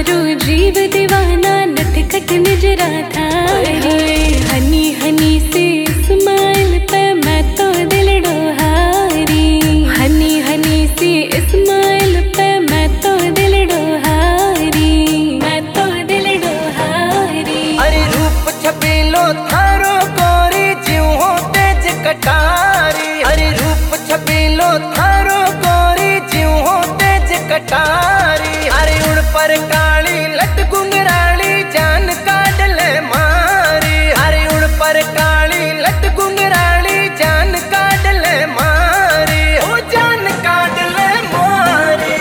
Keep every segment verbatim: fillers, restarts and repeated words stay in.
थारो जीव दीवाना नटखट नजरा थारी। हनी हनी से स्माइल पे मैं तो दिल डोहारी। हनी हनी से स्माइल पे मैं तो दिल डोहारी। मैं तो दिल डोहारी। अरे रूप छबीलो थारो गोरी जीव हो तेज कटारी। अरे रूप छबीलो थारो गोरी जीव हो तेज कटारी। अरे उड़ पर काली लट गुंगराली जान काट ले मारी। अरे उड़ पर काली लट गुंगराली जान काट ले मारी। ओ जान काट ले मारी।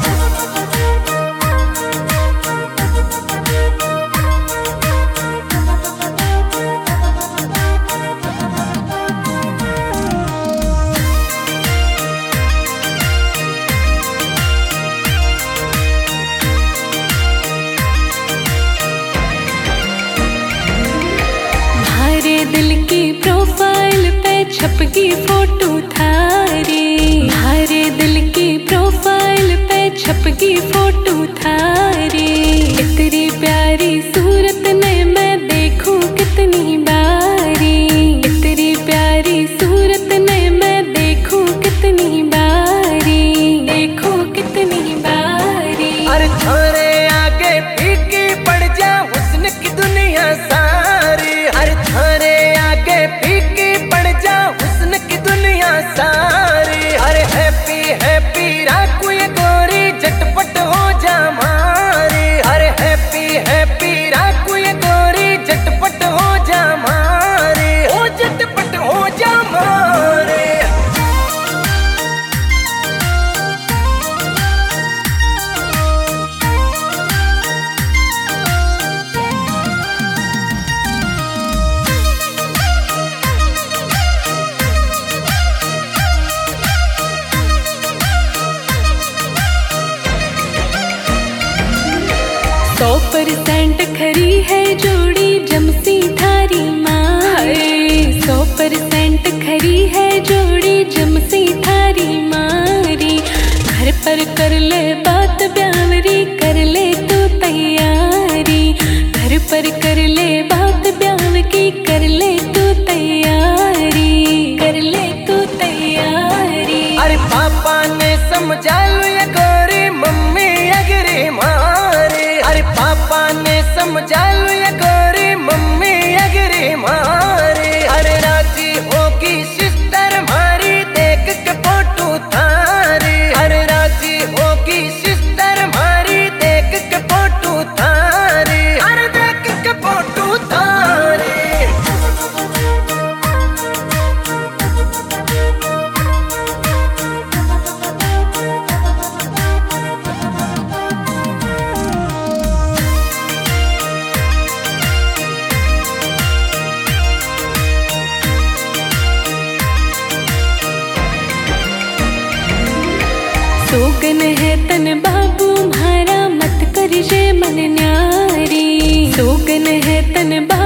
दिल की प्रोफाइल पे छपकी फोटो थारी। हमारे दिल की प्रोफाइल पे छपकी फोटो थारी। इतनी प्यारी सूरत ने मैं देखूं कितनी बारी। इतनी प्यारी सूरत ने मैं देखूं कितनी बारी। देखूं कितनी बारी। अरे थारे आगे फीकी पड़ जा हुस्न की दुनिया सारी। अरे थारे आगे फीकी पड़ जा हुस्न की दुनिया सारी। अरे हैप्पी हैप्पी राखू ये गोरी झटपट हो जा मारी। अरे हैप्पी हैप्पी राखू ये गोरी झटपट हो जा मारी। ओ झटपट हो जा मारी। सौ परसेंट खरी है जोड़ी जमसी थारी मारी। सौ परसेंट खरी है जोड़ी जमसी थारी मारी। घर पर कर ले बात ब्यावरी कर ले तू तैयारी। घर पर कर ले बात ब्याव की कर ले तू तैयारी। कर ले तू तैयारी। अरे पापा ने समझा लो ये गोरी मम्मी अगरी मारी। अरे पापा ने समझा लो ये गोरी मम्मी अगरी मारी। अरे राजी होगी सिस्टर मारी देख के फोटो थारी। अरे राजी होगी सिस्टर मारी देख के फोटो थारी। अरे देख के फोटो थारी। सोगन है तन बाबू म्हारा मत कर जे मन न्यारी। सोगन है तन बाबू